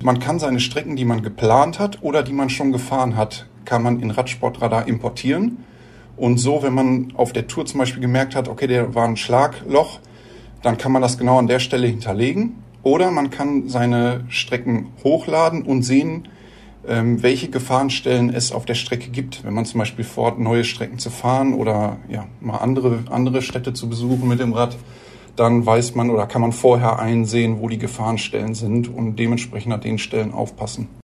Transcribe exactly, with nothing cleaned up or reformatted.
Man kann seine Strecken, die man geplant hat oder die man schon gefahren hat, kann man in Radsportradar importieren. Und so, wenn man auf der Tour zum Beispiel gemerkt hat, okay, der war ein Schlagloch, dann kann man das genau an der Stelle hinterlegen. Oder man kann seine Strecken hochladen und sehen, ähm, welche Gefahrenstellen es auf der Strecke gibt. Wenn man zum Beispiel vorhat, neue Strecken zu fahren oder ja, mal andere, andere Städte zu besuchen mit dem Rad, dann weiß man oder kann man vorher einsehen, wo die Gefahrenstellen sind und dementsprechend an den Stellen aufpassen.